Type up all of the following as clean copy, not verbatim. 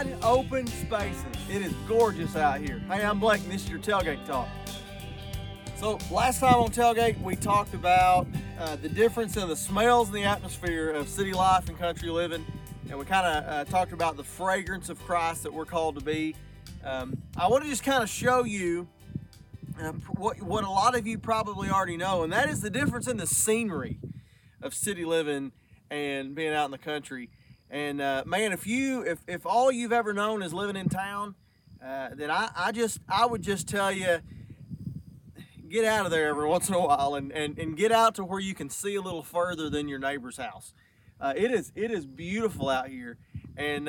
wide open spaces. It is gorgeous out here. Hey, I'm Blake and this is your Tailgate Talk. So last time on Tailgate, we talked about the difference in the smells and the atmosphere of city life and country living. And we kind of talked about the fragrance of Christ that we're called to be. I want to just kind of show you what a lot of you probably already know, and that is the difference in the scenery of city living and being out in the country. And man, if all you've ever known is living in town, then I would just tell you, get out of there every once in a while and get out to where you can see a little further than your neighbor's house. It is beautiful out here, and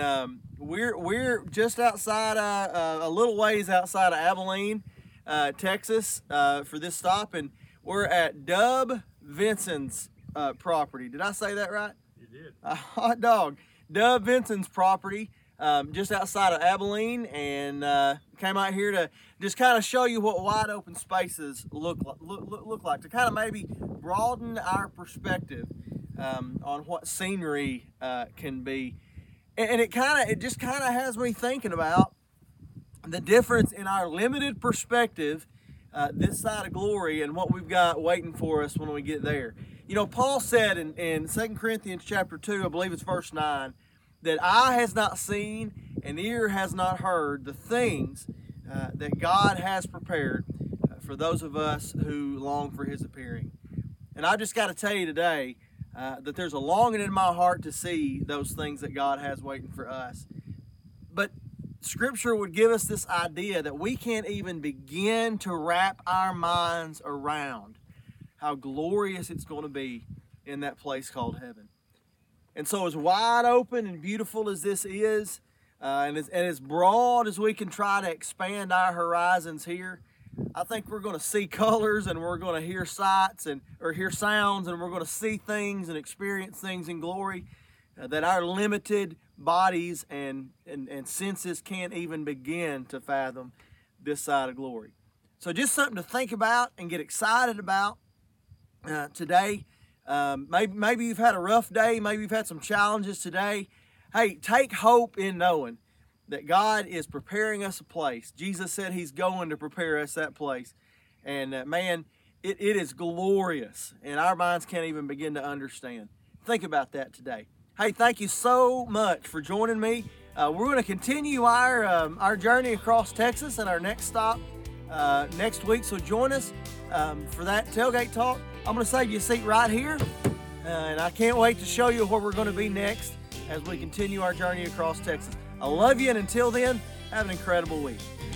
we're just outside a little ways outside of Abilene, Texas, for this stop, and we're at Dub Vinson's property. Did I say that right? You did. Hot dog. Dub Vinson's property, just outside of Abilene, and came out here to just kind of show you what wide open spaces look like, to kind of maybe broaden our perspective on what scenery can be. And it just kind of has me thinking about the difference in our limited perspective this side of glory and what we've got waiting for us when we get there. You know, Paul said in 2 Corinthians chapter 2, I believe it's verse 9, that eye has not seen and ear has not heard the things that God has prepared for those of us who long for his appearing. And I just got to tell you today that there's a longing in my heart to see those things that God has waiting for us. But Scripture would give us this idea that we can't even begin to wrap our minds around how glorious it's going to be in that place called heaven. And so as wide open and beautiful as this is, and as broad as we can try to expand our horizons here, I think we're going to see colors and we're going to hear sights or hear sounds, and we're going to see things and experience things in glory that our limited bodies and senses can't even begin to fathom this side of glory. So just something to think about and get excited about today. Maybe you've had a rough day. Maybe you've had some challenges today. Hey, take hope in knowing that God is preparing us a place. Jesus said he's going to prepare us that place. And man, it is glorious, and our minds can't even begin to understand. Think about that today. Hey, thank you so much for joining me. We're going to continue our journey across Texas and our next stop next week. So join us for that Tailgate Talk. I'm going to save you a seat right here, and I can't wait to show you where we're going to be next as we continue our journey across Texas. I love you, and until then, have an incredible week.